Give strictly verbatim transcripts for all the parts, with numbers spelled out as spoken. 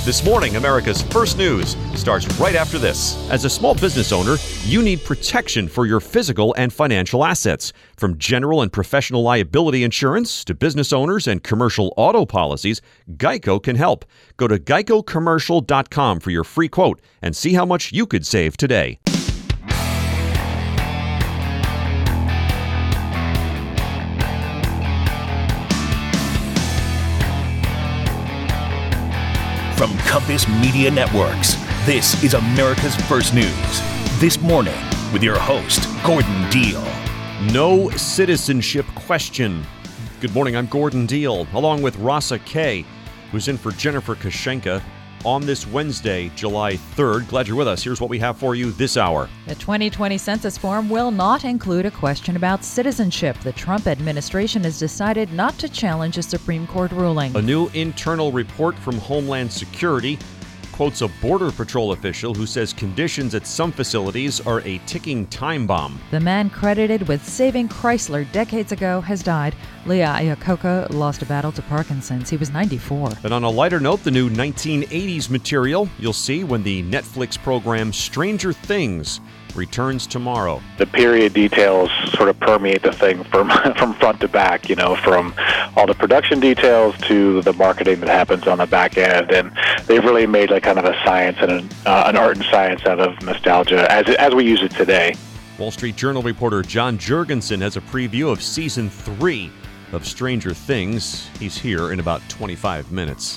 This morning, America's First News starts right after this. As a small business owner, you need protection for your physical and financial assets. From general and professional liability insurance to business owners and commercial auto policies, Geico can help. Go to geico commercial dot com for your free quote and see how much you could save today. From Compass Media Networks, this is America's First News. This morning, with your host, Gordon Deal. No citizenship question. Good morning, I'm Gordon Deal, along with Rasa Kay, who's in for Jennifer Kashenka on this Wednesday, July third. Glad you're with us. Here's what we have for you this hour. The twenty twenty census form will not include a question about citizenship. The Trump administration has decided not to challenge a Supreme Court ruling. A new internal report from Homeland Security quotes a Border Patrol official who says conditions at some facilities are a ticking time bomb. The man credited with saving Chrysler decades ago has died. Leah Iacocca lost a battle to Parkinson's. He was ninety-four. And on a lighter note, the new nineteen eighties material you'll see when the Netflix program Stranger Things returns tomorrow. The period details sort of permeate the thing from from front to back, you know, from all the production details to the marketing that happens on the back end. And they've really made like kind of a science and an, uh, an art and science out of nostalgia as as we use it today. Wall Street Journal reporter John Jurgensen has a preview of season three of Stranger Things. He's here in about twenty-five minutes.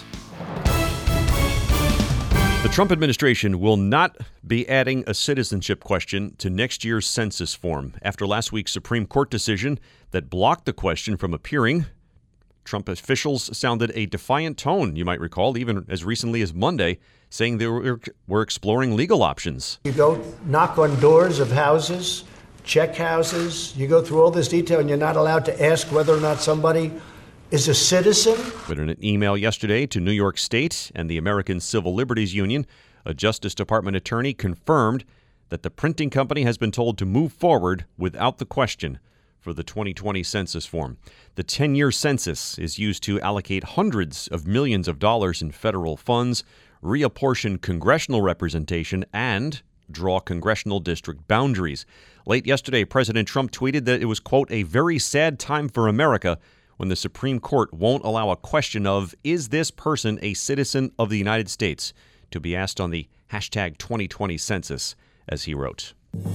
The Trump administration will not be adding a citizenship question to next year's census form. After last week's Supreme Court decision that blocked the question from appearing, Trump officials sounded a defiant tone, you might recall, even as recently as Monday, saying they were, were exploring legal options. You go knock on doors of houses, check houses, you go through all this detail, and you're not allowed to ask whether or not somebody is a citizen. But in an email yesterday to New York State and the American Civil Liberties Union, a Justice Department attorney confirmed that the printing company has been told to move forward without the question for the twenty twenty census form. The ten-year census is used to allocate hundreds of millions of dollars in federal funds, reapportion congressional representation, and draw congressional district boundaries. Late yesterday, President Trump tweeted that it was, quote, a very sad time for America when the Supreme Court won't allow a question of, is this person a citizen of the United States, to be asked on the hashtag twenty twenty census, as he wrote.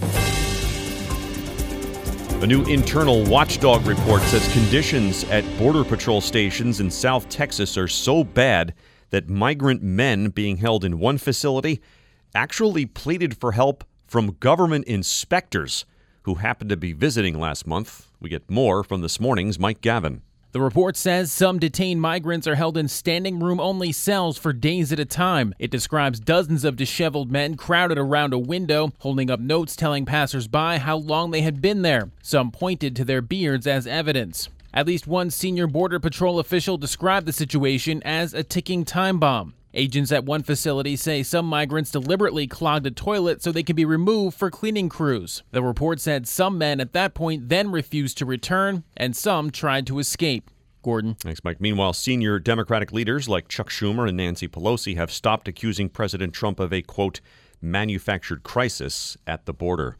A new internal watchdog report says conditions at Border Patrol stations in South Texas are so bad that migrant men being held in one facility actually pleaded for help from government inspectors who happened to be visiting last month. We get more from this morning's Mike Gavin. The report says some detained migrants are held in standing room-only cells for days at a time. It describes dozens of disheveled men crowded around a window, holding up notes telling passersby how long they had been there. Some pointed to their beards as evidence. At least one senior Border Patrol official described the situation as a ticking time bomb. Agents at one facility say some migrants deliberately clogged a toilet so they could be removed for cleaning crews. The report said some men at that point then refused to return, and some tried to escape. Gordon. Thanks, Mike. Meanwhile, senior Democratic leaders like Chuck Schumer and Nancy Pelosi have stopped accusing President Trump of a, quote, manufactured crisis at the border.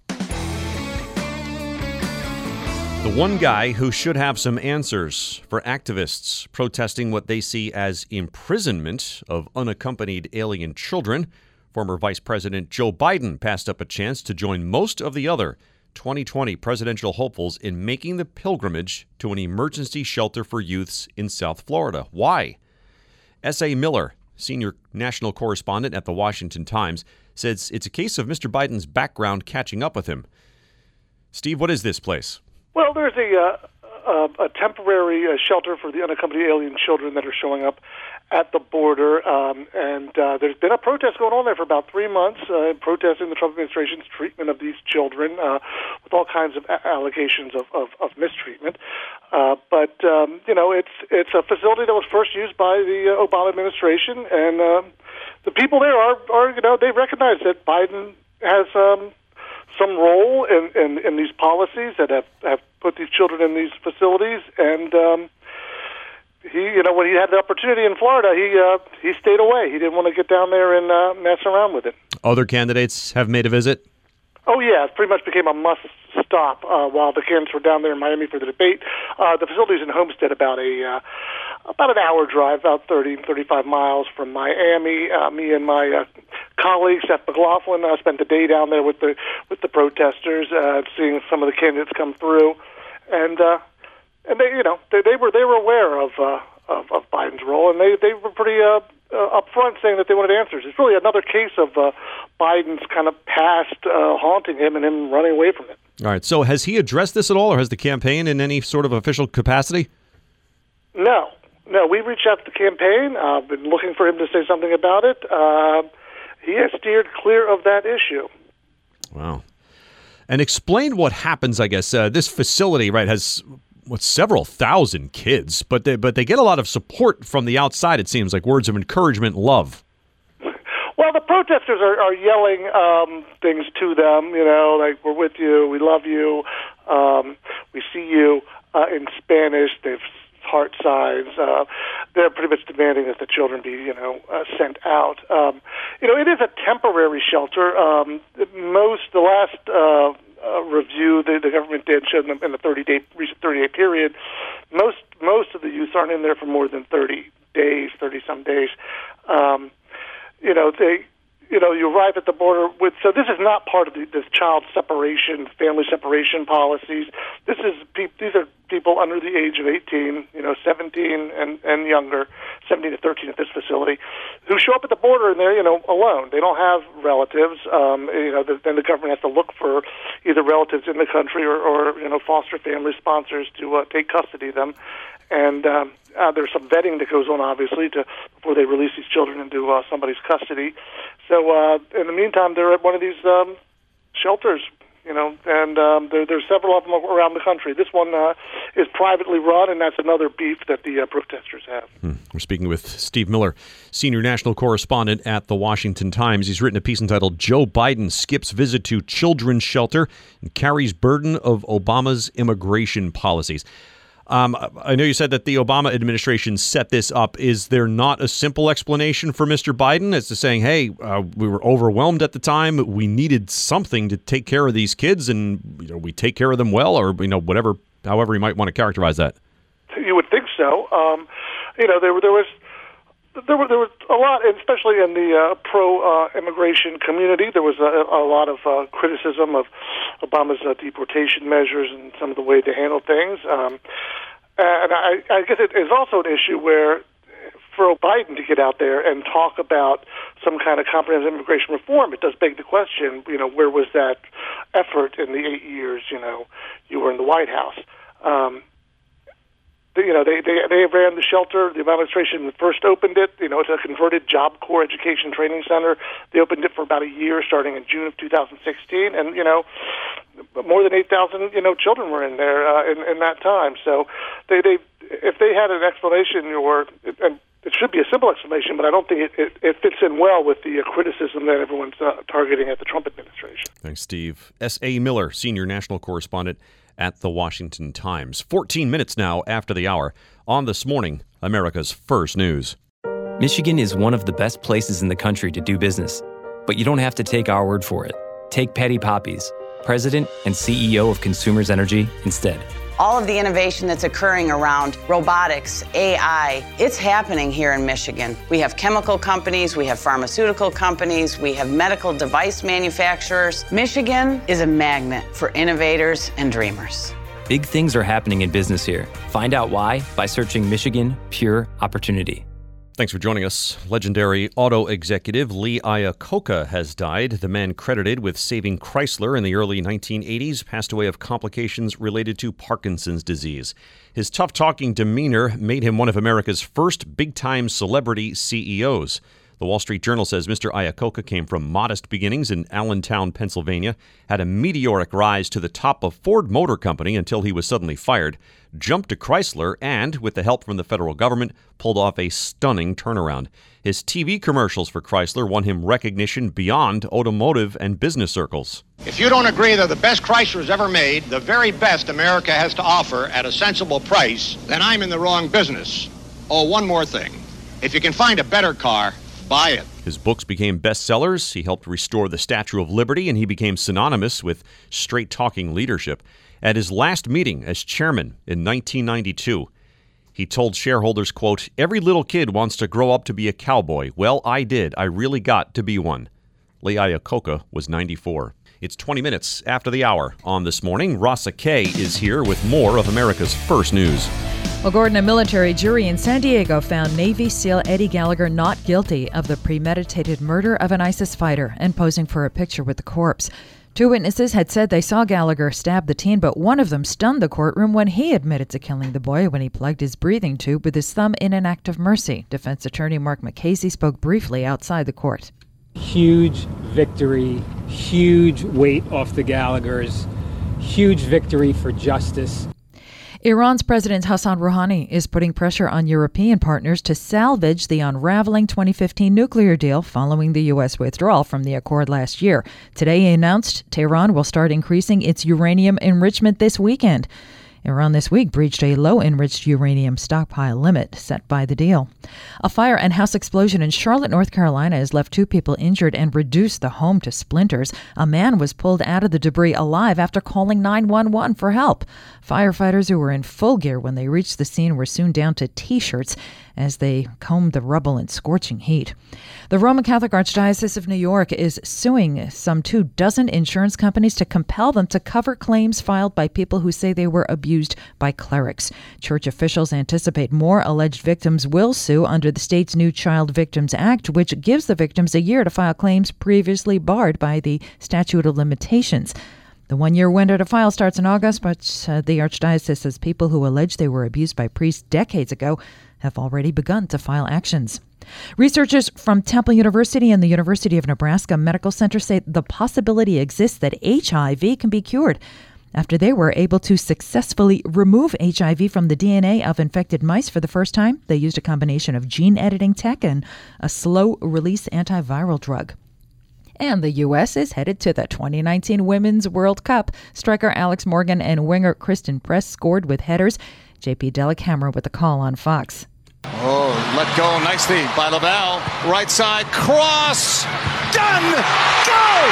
The one guy who should have some answers for activists protesting what they see as imprisonment of unaccompanied alien children, former Vice President Joe Biden passed up a chance to join most of the other twenty twenty presidential hopefuls in making the pilgrimage to an emergency shelter for youths in South Florida. Why? S A. Miller, senior national correspondent at the Washington Times, says it's a case of Mister Biden's background catching up with him. Steve, what is this place? Well, there's a, uh, a, a temporary uh, shelter for the unaccompanied alien children that are showing up at the border, um, and uh, there's been a protest going on there for about three months, uh, protesting the Trump administration's treatment of these children, uh, with all kinds of a- allegations of, of, of mistreatment. Uh, but um, you know, it's it's a facility that was first used by the uh, Obama administration, and uh, the people there are, are you know they recognize that Biden has um, some role in, in, in these policies that have, have put these children in these facilities, and um, he, you know, when he had the opportunity in Florida, he uh, he stayed away. He didn't want to get down there and uh, mess around with it. Other candidates have made a visit? Oh, yeah. It pretty much became a must-stop uh, while the candidates were down there in Miami for the debate. Uh, the facility's in Homestead, about a uh, about an hour drive, about thirty, thirty-five miles from Miami. Uh, me and my uh, colleague, Seth McLaughlin, uh, spent the day down there with the with the protesters, uh, seeing some of the candidates come through. And, uh, and they, you know, they, they were they were aware of, uh, of, of Biden's role, and they, they were pretty... Uh, Uh, up front saying that they wanted answers. It's really another case of uh, Biden's kind of past uh, haunting him and him running away from it. All right. So has he addressed this at all, or has the campaign in any sort of official capacity? No. No, we reached out to the campaign. I've uh, been looking for him to say something about it. Uh, he has steered clear of that issue. Wow. And explain what happens, I guess. Uh, this facility, right, has... what, several thousand kids, but they, but they get a lot of support from the outside, it seems, like words of encouragement and love. Well, the protesters are, are yelling um, things to them, you know, like, we're with you, we love you, um, we see you, uh, in Spanish. They've heart signs. Uh, they're pretty much demanding that the children be, you know, uh, sent out. Um, you know, it is a temporary shelter. Um, most, the last... Uh, Uh, review the, the government did showed them in the thirty-day recent thirty-day period. Most most of the youth aren't in there for more than thirty days, thirty some days. Um, you know, they, you know, you arrive at the border with. So this is not part of the, this child separation, family separation policies. This is pe- these are people under the age of eighteen, you know, seventeen and and younger, seventeen to thirteen at this facility, who show up at the border and they're, you know, alone. They don't have relatives. Um, you know, the, then the government has to look for either relatives in the country or, or you know, foster family sponsors to uh, take custody of them. And um, uh, there's some vetting that goes on, obviously, to before they release these children into uh, somebody's custody. So uh, in the meantime, they're at one of these um, shelters. You know, and um, there, there's several of them around the country. This one uh, is privately run, and that's another beef that the uh, protesters have. Hmm. We're speaking with Steve Miller, senior national correspondent at The Washington Times. He's written a piece entitled "Joe Biden Skips Visit to Children's Shelter and Carries Burden of Obama's Immigration Policies." Um, I know you said that the Obama administration set this up. Is there not a simple explanation for Mister Biden as to saying, hey, uh, we were overwhelmed at the time. We needed something to take care of these kids, and you know, we take care of them well, or you know, whatever, however you might want to characterize that? You would think so. Um, you know, there, there was there were there was a lot, especially in the uh, pro-immigration uh, community. There was a, a lot of uh, criticism of Obama's uh, deportation measures and some of the way they handled things. Um, and I, I guess it is also an issue where, for Biden to get out there and talk about some kind of comprehensive immigration reform, it does beg the question, you know, where was that effort in the eight years, you know, you were in the White House? Um, You know, they, they they ran the shelter. The administration first opened it. You know, it's a converted Job Corps Education Training Center. They opened it for about a year, starting in June of two thousand sixteen, and you know, more than eight thousand you know children were in there uh, in, in that time. So, they they if they had an explanation, or and it should be a simple explanation, but I don't think it, it, it fits in well with the uh, criticism that everyone's uh, targeting at the Trump administration. Thanks, Steve. S A. Miller, senior national correspondent at The Washington Times. fourteen minutes now after the hour on This Morning, America's First News. Michigan is one of the best places in the country to do business, but you don't have to take our word for it. Take Patty Poppies, president and C E O of Consumers Energy, instead. All of the innovation that's occurring around robotics, A I, it's happening here in Michigan. We have chemical companies, we have pharmaceutical companies, we have medical device manufacturers. Michigan is a magnet for innovators and dreamers. Big things are happening in business here. Find out why by searching Michigan Pure Opportunity. Thanks for joining us. Legendary auto executive Lee Iacocca has died. The man credited with saving Chrysler in the early nineteen eighties passed away of complications related to Parkinson's disease. His tough-talking demeanor made him one of America's first big-time celebrity C E Os. The Wall Street Journal says Mister Iacocca came from modest beginnings in Allentown, Pennsylvania, had a meteoric rise to the top of Ford Motor Company until he was suddenly fired, jumped to Chrysler, and, with the help from the federal government, pulled off a stunning turnaround. His T V commercials for Chrysler won him recognition beyond automotive and business circles. If you don't agree they're the best Chrysler's ever made, the very best America has to offer at a sensible price, then I'm in the wrong business. Oh, one more thing. If you can find a better car, buy it. His books became bestsellers. He helped restore the Statue of Liberty, and he became synonymous with straight-talking leadership. At his last meeting as chairman in nineteen ninety-two, he told shareholders, quote, "Every little kid wants to grow up to be a cowboy. Well, I did. I really got to be one." Lee Iacocca was ninety-four. It's twenty minutes after the hour on This Morning. Rasa Kay is here with more of America's First News. Well, Gordon, a military jury in San Diego found Navy SEAL Eddie Gallagher not guilty of the premeditated murder of an ISIS fighter and posing for a picture with the corpse. Two witnesses had said they saw Gallagher stab the teen, but one of them stunned the courtroom when he admitted to killing the boy when he plugged his breathing tube with his thumb in an act of mercy. Defense attorney Mark McCasey spoke briefly outside the court. Huge victory, huge weight off the Gallaghers, huge victory for justice. Iran's President Hassan Rouhani is putting pressure on European partners to salvage the unraveling twenty fifteen nuclear deal following the U S withdrawal from the accord last year. Today he announced Tehran will start increasing its uranium enrichment this weekend. Iran this week breached a low-enriched uranium stockpile limit set by the deal. A fire and house explosion in Charlotte, North Carolina has left two people injured and reduced the home to splinters. A man was pulled out of the debris alive after calling nine one one for help. Firefighters who were in full gear when they reached the scene were soon down to T-shirts as they combed the rubble in scorching heat. The Roman Catholic Archdiocese of New York is suing some two dozen insurance companies to compel them to cover claims filed by people who say they were abused by clerics. Church officials anticipate more alleged victims will sue under the state's new Child Victims Act, which gives the victims a year to file claims previously barred by the statute of limitations. The one-year window to file starts in August, but uh, the Archdiocese says people who allege they were abused by priests decades ago have already begun to file actions. Researchers from Temple University and the University of Nebraska Medical Center say the possibility exists that H I V can be cured after they were able to successfully remove H I V from the D N A of infected mice for the first time. They used a combination of gene editing tech and a slow-release antiviral drug. And the U S is headed to the twenty nineteen Women's World Cup. Striker Alex Morgan and winger Kristen Press scored with headers. J P Delakamera with the call on Fox. Oh, let go nicely by Laval. Right side, cross. Done! Go!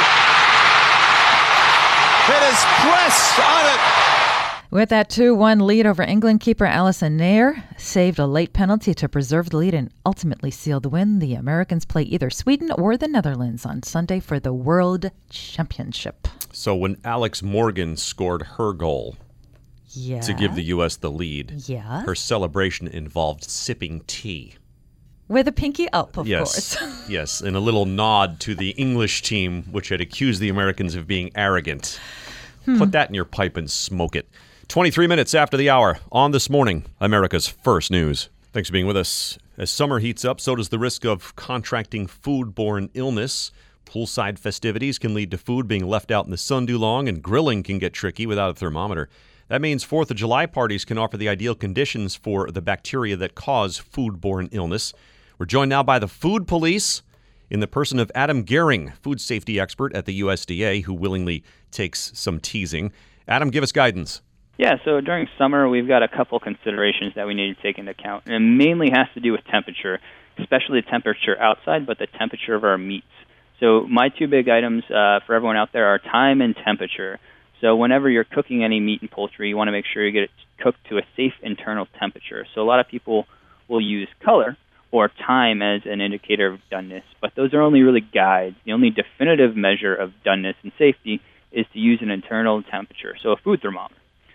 It is Press on it. With that two one lead over England, keeper Alison Nair saved a late penalty to preserve the lead and ultimately seal the win. The Americans play either Sweden or the Netherlands on Sunday for the World Championship. So when Alex Morgan scored her goal yeah. to give the U S the lead, yeah. her celebration involved sipping tea. With a pinky up, of yes. course. Yes, and a little nod to the English team, which had accused the Americans of being arrogant. Hmm. Put that in your pipe and smoke it. twenty-three minutes after the hour on This Morning, America's First News. Thanks for being with us. As summer heats up, so does the risk of contracting foodborne illness. Poolside festivities can lead to food being left out in the sun too long, and grilling can get tricky without a thermometer. That means fourth of July parties can offer the ideal conditions for the bacteria that cause foodborne illness. We're joined now by the food police in the person of Adam Gehring, food safety expert at the U S D A, who willingly takes some teasing. Adam, give us guidance. Yeah, so during summer, we've got a couple considerations that we need to take into account. And it mainly has to do with temperature, especially the temperature outside, but the temperature of our meats. So my two big items uh, for everyone out there are time and temperature. So whenever you're cooking any meat and poultry, you want to make sure you get it cooked to a safe internal temperature. So a lot of people will use color or time as an indicator of doneness, but those are only really guides. The only definitive measure of doneness and safety is to use an internal temperature, so a food thermometer.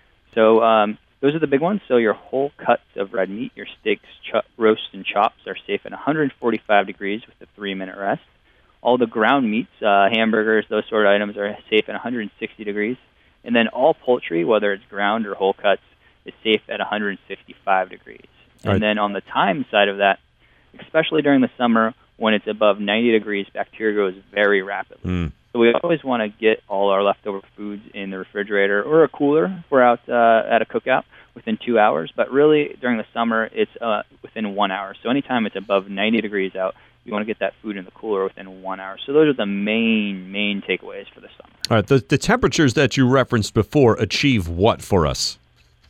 So um, those are the big ones. So your whole cuts of red meat, your steaks, ch- roasts, and chops are safe at one hundred forty-five degrees with a three-minute rest. All the ground meats, uh, hamburgers, those sort of items are safe at one hundred sixty degrees. And then all poultry, whether it's ground or whole cuts, is safe at one hundred fifty-five degrees. And right. then on the time side of that, especially during the summer when it's above ninety degrees, bacteria grows very rapidly. Mm. So we always want to get all our leftover foods in the refrigerator or a cooler if we're out uh, at a cookout within two hours. But really, during the summer, it's uh, within one hour. So anytime it's above ninety degrees out, you want to get that food in the cooler within one hour. So those are the main, main takeaways for the summer. All right. The, the temperatures that you referenced before achieve what for us?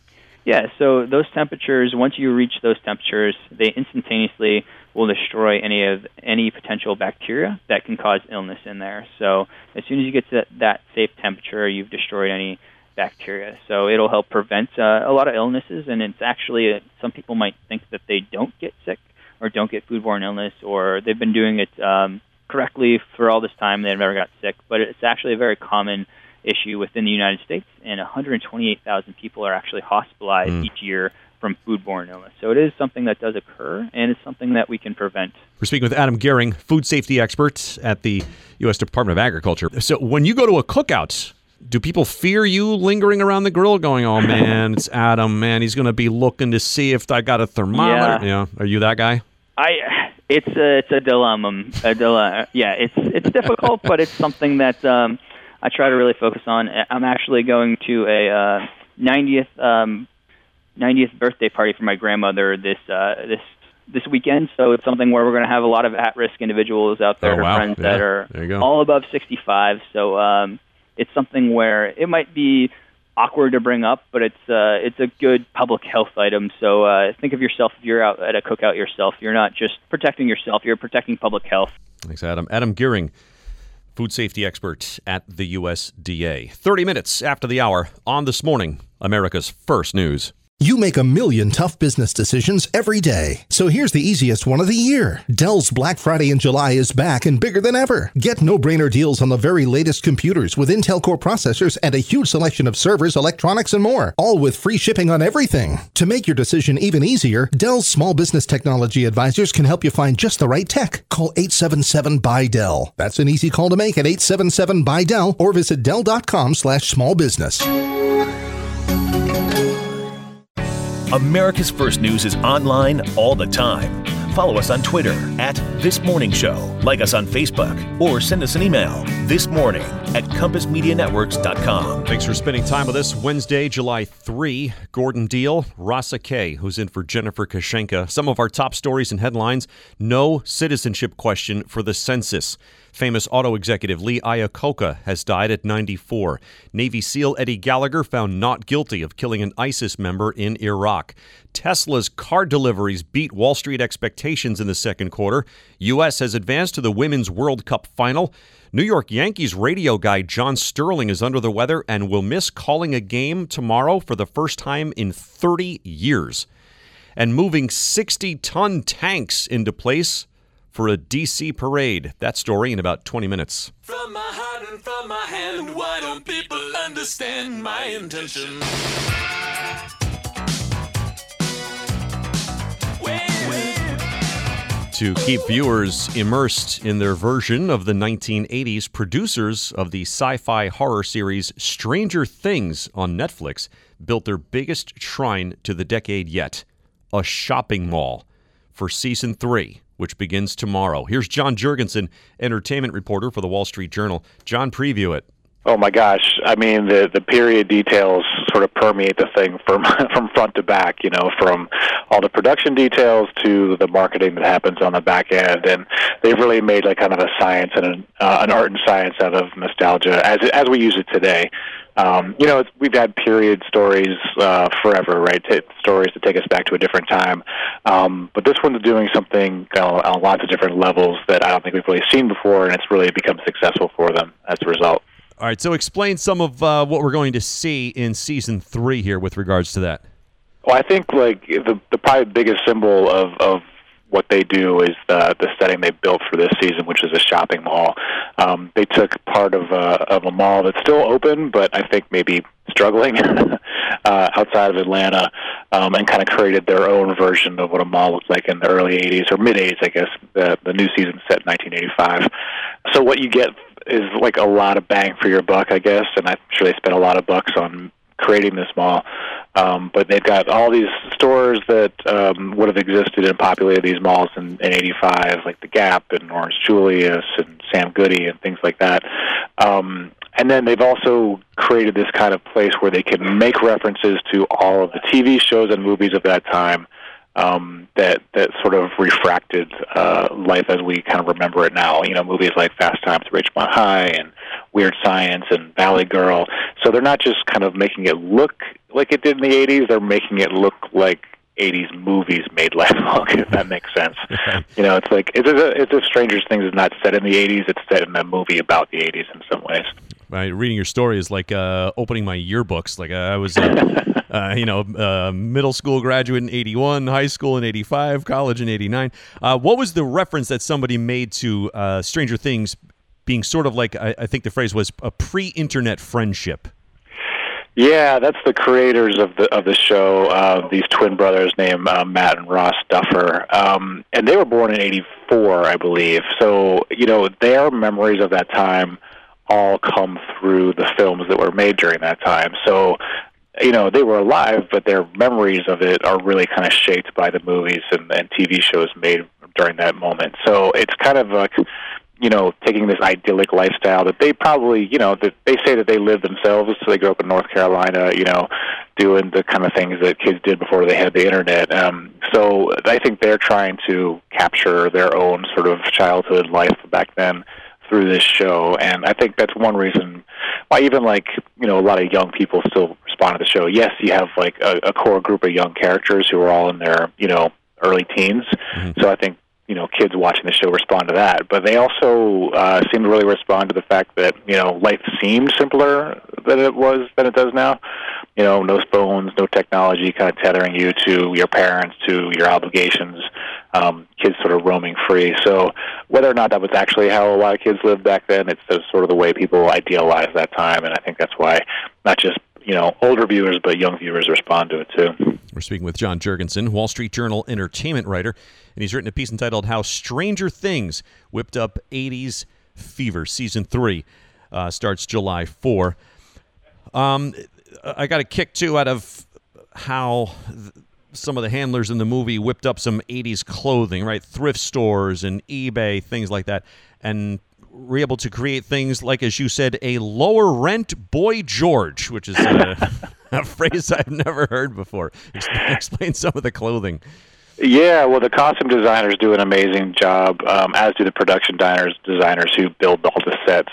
Yeah, so those temperatures, once you reach those temperatures, they instantaneously will destroy any of any potential bacteria that can cause illness in there. So as soon as you get to that safe temperature, you've destroyed any bacteria. So it'll help prevent uh, a lot of illnesses, and it's actually, uh, some people might think that they don't get sick or don't get foodborne illness, or they've been doing it um, correctly for all this time, they've never got sick, but it's actually a very common issue within the United States, and one hundred twenty-eight thousand people are actually hospitalized mm. each year from foodborne illness. So it is something that does occur, and it's something that we can prevent. We're speaking with Adam Gehring, food safety expert at the U S Department of Agriculture. So when you go to a cookout, do people fear you lingering around the grill going, oh, man, it's Adam, man, he's going to be looking to see if I got a thermometer? Yeah. Yeah. Are you that guy? I. It's a, it's a dilemma. A dilemma. Yeah, it's it's difficult, but it's something that um, I try to really focus on. I'm actually going to a uh, ninetieth um, ninetieth birthday party for my grandmother this uh, this this weekend. So it's something where we're going to have a lot of at-risk individuals out there, oh, her wow. friends yeah. that are there you go. all above sixty-five. So um, it's something where it might be awkward to bring up, but it's uh, it's a good public health item. So uh, think of yourself, if you're out at a cookout yourself, you're not just protecting yourself, you're protecting public health. Thanks, Adam. Adam Gehring, food safety expert at the U S D A. thirty minutes after the hour on This Morning, America's First News. You make a million tough business decisions every day. So here's the easiest one of the year. Dell's Black Friday in July is back and bigger than ever. Get no-brainer deals on the very latest computers with Intel Core processors and a huge selection of servers, electronics, and more. All with free shipping on everything. To make your decision even easier, Dell's small business technology advisors can help you find just the right tech. Call eight seven seven, B Y, D E L L. That's an easy call to make at eight seven seven, B Y, D E L L or visit Dell.com slash small business. America's First News is online all the time. Follow us on Twitter at This Morning Show. Like us on Facebook or send us an email this morning at compass media networks dot com. Thanks for spending time with us. Wednesday, July third, Gordon Deal, Rasa Kay, who's in for Jennifer Kashenka. Some of our top stories and headlines: no citizenship question for the census. Famous auto executive Lee Iacocca has died at ninety-four. Navy SEAL Eddie Gallagher found not guilty of killing an ISIS member in Iraq. Tesla's car deliveries beat Wall Street expectations in the second quarter. U S has advanced to the Women's World Cup final. New York Yankees radio guy John Sterling is under the weather and will miss calling a game tomorrow for the first time in thirty years. And moving sixty-ton tanks into place for a D C parade. That story in about twenty minutes. From my heart and from my hand, why don't people understand my intention? To keep viewers immersed in their version of the nineteen eighties, producers of the sci-fi horror series Stranger Things on Netflix built their biggest shrine to the decade yet, a shopping mall, for season three, which begins tomorrow. Here's John Jurgensen, entertainment reporter for the Wall Street Journal. John, preview it. Oh my gosh! I mean, the the period details sort of permeate the thing from from front to back. You know, from all the production details to the marketing that happens on the back end, and they've really made like kind of a science and an, uh, an art and science out of nostalgia as as we use it today. Um, you know, it's, we've had period stories uh, forever, right? T- stories that take us back to a different time. Um, but this one's doing something uh, on lots of different levels that I don't think we've really seen before, and it's really become successful for them as a result. All right, so explain some of uh, what we're going to see in season three here with regards to that. Well, I think like the the probably biggest symbol of, of what they do is the the setting they built for this season, which is a shopping mall. Um, they took part of a, of a mall that's still open, but I think maybe struggling uh, outside of Atlanta, um, and kind of created their own version of what a mall looked like in the early eighties, or mid-eighties, I guess. The, the new season set in nineteen eighty-five. So what you get is like a lot of bang for your buck, I guess, and I'm sure they spent a lot of bucks on creating this mall. Um, but they've got all these stores that um, would have existed and populated these malls in, in eighty-five, like the Gap and Orange Julius and Sam Goody and things like that. Um, and then they've also created this kind of place where they can make references to all of the T V shows and movies of that time, um, that that sort of refracted uh, life as we kind of remember it now. You know, movies like Fast Times at Ridgemont High and Weird Science and Valley Girl. So they're not just kind of making it look like it did in the eighties. They're making it look like eighties movies made Life Long, if that makes sense. You know, it's like it's a, it's a Stranger Things is not set in the eighties. It's set in a movie about the eighties in some ways. Right, reading your story is like uh, opening my yearbooks. Like uh, I was, uh, uh, you know, uh, middle school graduate in eighty-one, high school in eighty-five, college in eighty-nine. Uh, what was the reference that somebody made to uh, Stranger Things being sort of like, I, I think the phrase was a pre-internet friendship? Yeah, that's the creators of the of the show. Uh, these twin brothers named uh, Matt and Ross Duffer, um, and they were born in eighty-four, I believe. So you know, their memories of that time all come through the films that were made during that time. So, you know, they were alive, but their memories of it are really kind of shaped by the movies and, and T V shows made during that moment. So it's kind of like, you know, taking this idyllic lifestyle that they probably, you know, that they say that they live themselves. So they grew up in North Carolina, you know, doing the kind of things that kids did before they had the internet. Um, so I think they're trying to capture their own sort of childhood life back then through this show, and I think that's one reason why even like, you know, a lot of young people still respond to the show. Yes, you have like a, a core group of young characters who are all in their, you know, early teens, mm-hmm. so I think, you know, kids watching the show respond to that, but they also uh, seem to really respond to the fact that, you know, life seemed simpler than it was, than it does now. You know, no phones, no technology kind of tethering you to your parents, to your obligations, um, kids sort of roaming free. So whether or not that was actually how a lot of kids lived back then, it's just sort of the way people idealize that time, and I think that's why not just, you know, older viewers, but young viewers respond to it too. We're speaking with John Jurgensen, Wall Street Journal entertainment writer, and he's written a piece entitled How Stranger Things Whipped Up eighties Fever. Season three uh, starts July fourth. Um, I got a kick, too, out of how th- some of the handlers in the movie whipped up some eighties clothing, right? Thrift stores and eBay, things like that, and were able to create things like, as you said, a lower rent Boy George, which is a, a phrase I've never heard before. Explain, explain some of the clothing. Yeah, well, the costume designers do an amazing job, um, as do the production designers, designers who build all the sets.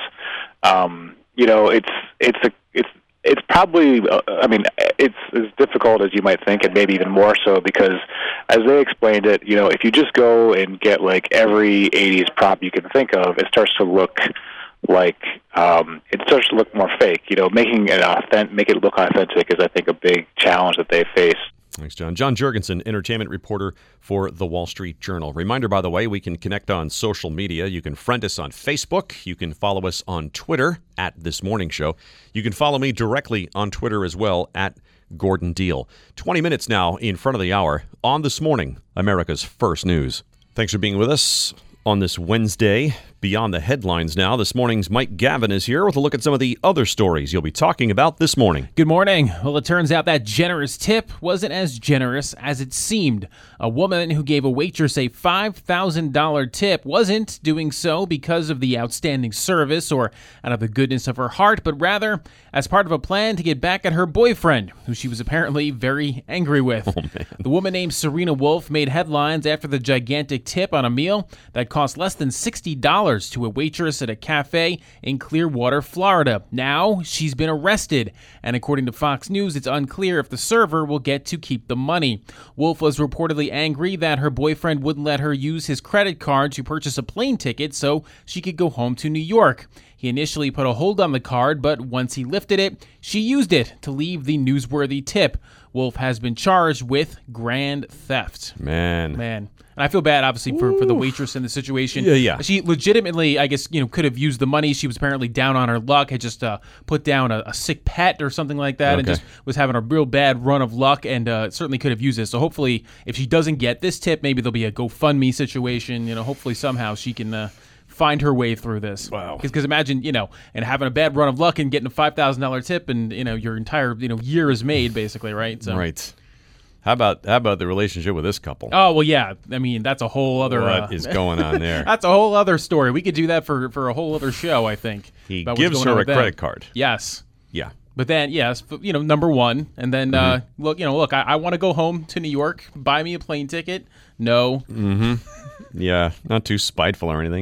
Um, you know, it's it's a, it's it's probably, uh, I mean, it's as difficult as you might think, and maybe even more so, because as they explained it, you know, if you just go and get like every eighties prop you can think of, it starts to look like um, it starts to look more fake. You know, making it authentic, make it look authentic is, I think, a big challenge that they face. Thanks, John. John Jurgensen, entertainment reporter for The Wall Street Journal. Reminder, by the way, we can connect on social media. You can friend us on Facebook. You can follow us on Twitter, at This Morning Show. You can follow me directly on Twitter as well, at Gordon Deal. twenty minutes now in front of the hour on This Morning, America's First News. Thanks for being with us on this Wednesday. Beyond the headlines now, this morning's Mike Gavin is here with a look at some of the other stories you'll be talking about this morning. Good morning. Well, it turns out that generous tip wasn't as generous as it seemed. A woman who gave a waitress a five thousand dollars tip wasn't doing so because of the outstanding service or out of the goodness of her heart, but rather as part of a plan to get back at her boyfriend, who she was apparently very angry with. Oh, man. The woman named Serena Wolf made headlines after the gigantic tip on a meal that cost less than sixty dollars to a waitress at a cafe in Clearwater, Florida. Now she's been arrested, and according to Fox News, it's unclear if the server will get to keep the money. Wolf was reportedly angry that her boyfriend wouldn't let her use his credit card to purchase a plane ticket so she could go home to New York. He initially put a hold on the card, but once he lifted it, she used it to leave the newsworthy tip. Wolf has been charged with grand theft. Man. Man. And I feel bad, obviously, for, for the waitress in the situation. Yeah, yeah. She legitimately, I guess, you know, could have used the money. She was apparently down on her luck, had just uh, put down a, a sick pet or something like that, okay. and just was having a real bad run of luck, and uh, certainly could have used this. So hopefully, if she doesn't get this tip, maybe there'll be a GoFundMe situation. You know, hopefully somehow she can uh, find her way through this. Wow. Because imagine, you know, and having a bad run of luck and getting a five thousand dollars tip, and, you know, your entire, you know, year is made, basically, right? So. Right. How about how about the relationship with this couple? Oh, well, yeah. I mean, that's a whole other... What uh, is going on there? That's a whole other story. We could do that for, for a whole other show, I think. He gives her a credit card. Yes. Yeah. But then, yes, you know, number one. And then, mm-hmm. uh, look, you know, look, I, I want to go home to New York. Buy me a plane ticket. No. Mm-hmm. Yeah. Not too spiteful or anything. Uh,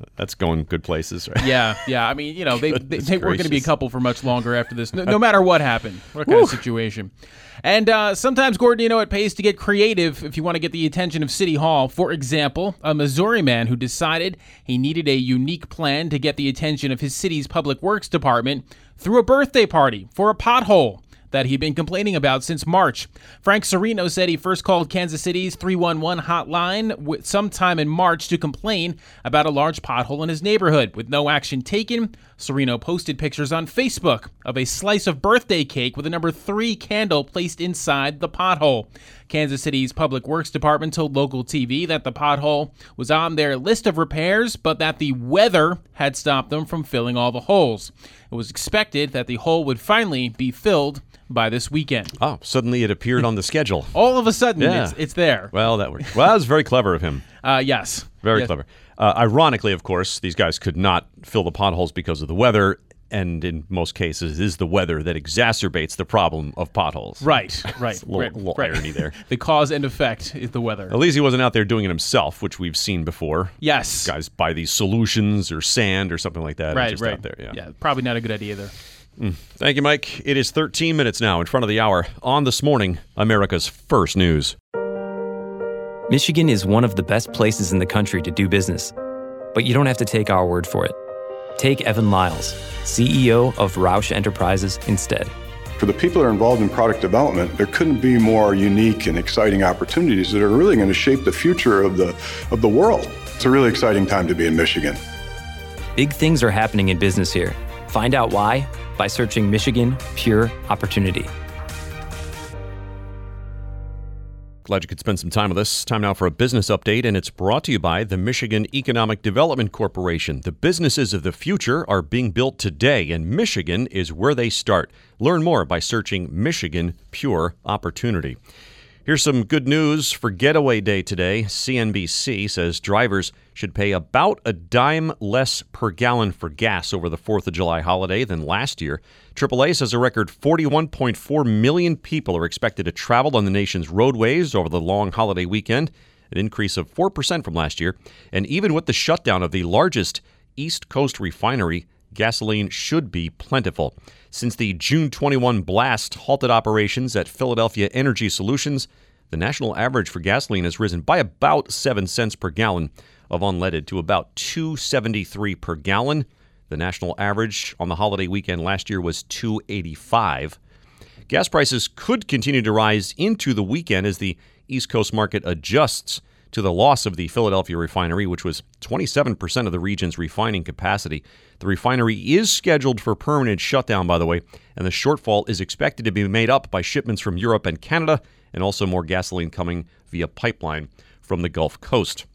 That's going good places, right? Yeah, yeah. I mean, you know, they, they, they weren't going to be a gracious. couple for much longer after this, no, no matter what happened, what kind of situation. And uh, sometimes, Gordon, you know, it pays to get creative if you want to get the attention of City Hall. For example, a Missouri man who decided he needed a unique plan to get the attention of his city's public works department threw a birthday party for a pothole that he'd been complaining about since March. Frank Serino said he first called Kansas City's three one one hotline sometime in March to complain about a large pothole in his neighborhood. With no action taken, Serino posted pictures on Facebook of a slice of birthday cake with a number three candle placed inside the pothole. Kansas City's Public Works Department told local T V that the pothole was on their list of repairs, but that the weather had stopped them from filling all the holes. It was expected that the hole would finally be filled by this weekend. Oh, suddenly it appeared on the schedule. All of a sudden, Yeah. it's, it's there. Well, that worked. Well, that was very clever of him. Uh, yes. Very Yes. clever. Uh, ironically, of course, these guys could not fill the potholes because of the weather, and in most cases, it is the weather that exacerbates the problem of potholes. Right, right. a little, right, little right. irony there. The cause and effect is the weather. At least he wasn't out there doing it himself, which we've seen before. Yes. Guys buy these solutions or sand or something like that. and Right, just right. out there. Yeah. yeah, probably not a good idea either. Mm. Thank you, Mike. It is thirteen minutes now in front of the hour on This Morning, America's First News. Michigan is one of the best places in the country to do business, but you don't have to take our word for it. Take Evan Lyles, C E O of Roush Enterprises, instead. For the people that are involved in product development, there couldn't be more unique and exciting opportunities that are really going to shape the future of the of the world. It's a really exciting time to be in Michigan. Big things are happening in business here. Find out why by searching Michigan Pure Opportunity. Glad you could spend some time with us. Time now for a business update, and it's brought to you by the Michigan Economic Development Corporation. The businesses of the future are being built today, and Michigan is where they start. Learn more by searching Michigan Pure Opportunity. Here's some good news for Getaway Day today. C N B C says drivers should pay about a dime less per gallon for gas over the fourth of July holiday than last year. triple A says a record forty-one point four million people are expected to travel on the nation's roadways over the long holiday weekend, an increase of four percent from last year. And even with the shutdown of the largest East Coast refinery, gasoline should be plentiful. Since the June twenty-first blast halted operations at Philadelphia Energy Solutions, the national average for gasoline has risen by about seven cents per gallon of unleaded to about two dollars and seventy-three cents per gallon. The national average on the holiday weekend last year was two dollars and eighty-five cents. Gas prices could continue to rise into the weekend as the East Coast market adjusts to the loss of the Philadelphia refinery, which was twenty-seven percent of the region's refining capacity. The refinery is scheduled for permanent shutdown, by the way, and the shortfall is expected to be made up by shipments from Europe and Canada, and also more gasoline coming via pipeline from the Gulf Coast.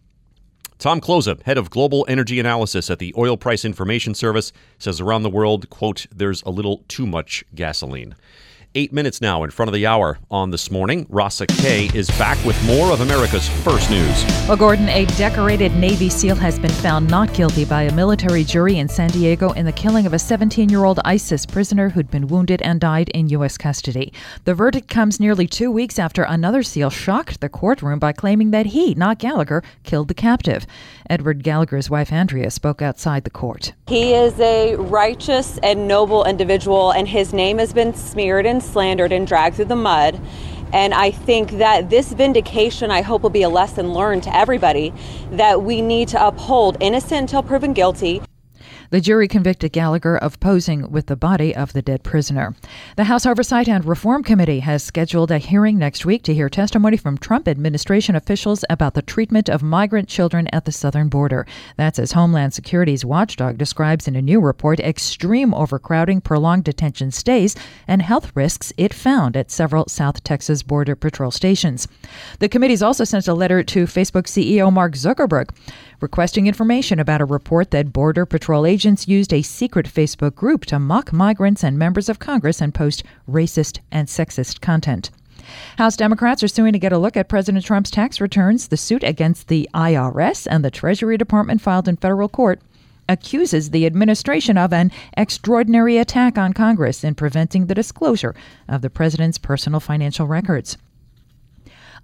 Tom Kloza, head of global energy analysis at the Oil Price Information Service, says around the world, quote, there's a little too much gasoline. Eight minutes now in front of the hour on This Morning. Rasa Kay is back with more of America's First News. Well, Gordon, a decorated Navy SEAL has been found not guilty by a military jury in San Diego in the killing of a seventeen-year-old ISIS prisoner who'd been wounded and died in U S custody. The verdict comes nearly two weeks after another SEAL shocked the courtroom by claiming that he, not Gallagher, killed the captive. Edward Gallagher's wife, Andrea, spoke outside the court. He is a righteous and noble individual, and his name has been smeared and slandered and dragged through the mud. And I think that this vindication, I hope, will be a lesson learned to everybody that we need to uphold innocent until proven guilty. The jury convicted Gallagher of posing with the body of the dead prisoner. The House Oversight and Reform Committee has scheduled a hearing next week to hear testimony from Trump administration officials about the treatment of migrant children at the southern border. That's as Homeland Security's watchdog describes in a new report extreme overcrowding, prolonged detention stays, and health risks it found at several South Texas Border Patrol stations. The committee's also sent a letter to Facebook C E O Mark Zuckerberg requesting information about a report that Border Patrol agents used a secret Facebook group to mock migrants and members of Congress and post racist and sexist content. House Democrats are suing to get a look at President Trump's tax returns. The suit against the I R S and the Treasury Department filed in federal court accuses the administration of an extraordinary attack on Congress in preventing the disclosure of the president's personal financial records.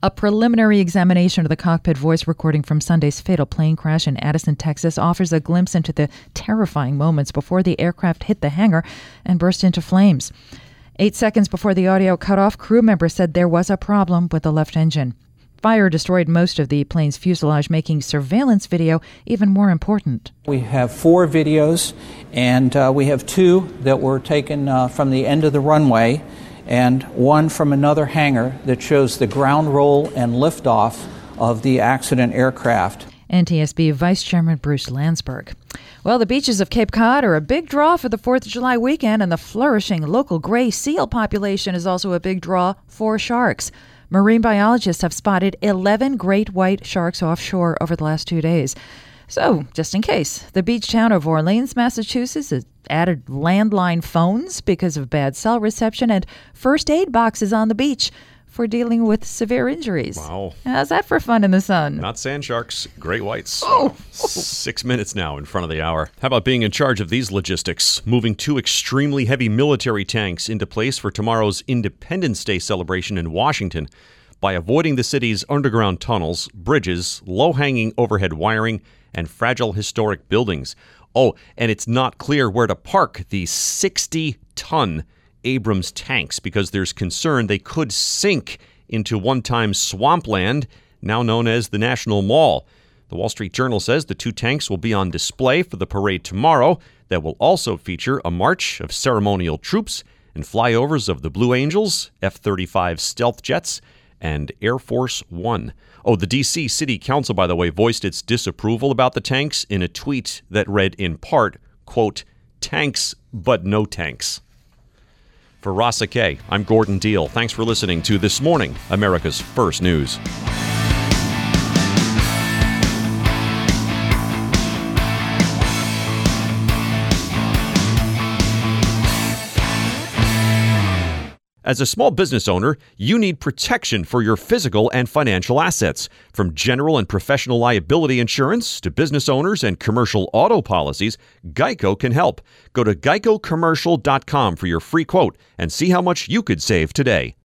A preliminary examination of the cockpit voice recording from Sunday's fatal plane crash in Addison, Texas, offers a glimpse into the terrifying moments before the aircraft hit the hangar and burst into flames. Eight seconds before the audio cut off, crew members said there was a problem with the left engine. Fire destroyed most of the plane's fuselage, making surveillance video even more important. We have four videos, and uh, we have two that were taken uh, from the end of the runway, and one from another hangar that shows the ground roll and liftoff of the accident aircraft. N T S B Vice Chairman Bruce Landsberg. Well, the beaches of Cape Cod are a big draw for the fourth of July weekend, and the flourishing local gray seal population is also a big draw for sharks. Marine biologists have spotted eleven great white sharks offshore over the last two days. So, just in case, the beach town of Orleans, Massachusetts has added landline phones because of bad cell reception and first aid boxes on the beach for dealing with severe injuries. Wow. How's that for fun in the sun? Not sand sharks, great whites. Oh. Six minutes now in front of the hour. How about being in charge of these logistics? Moving two extremely heavy military tanks into place for tomorrow's Independence Day celebration in Washington by avoiding the city's underground tunnels, bridges, low-hanging overhead wiring, and fragile historic buildings. Oh, and it's not clear where to park these sixty-ton Abrams tanks because there's concern they could sink into one-time swampland, now known as the National Mall. The Wall Street Journal says the two tanks will be on display for the parade tomorrow that will also feature a march of ceremonial troops and flyovers of the Blue Angels, F thirty-five stealth jets, and Air Force One. Oh, the D C City Council, by the way, voiced its disapproval about the tanks in a tweet that read in part, quote, "Tanks, but no tanks." For Rasa K, I'm Gordon Deal. Thanks for listening to This Morning, America's First News. As a small business owner, you need protection for your physical and financial assets. From general and professional liability insurance to business owners and commercial auto policies, Geico can help. Go to geico commercial dot com for your free quote and see how much you could save today.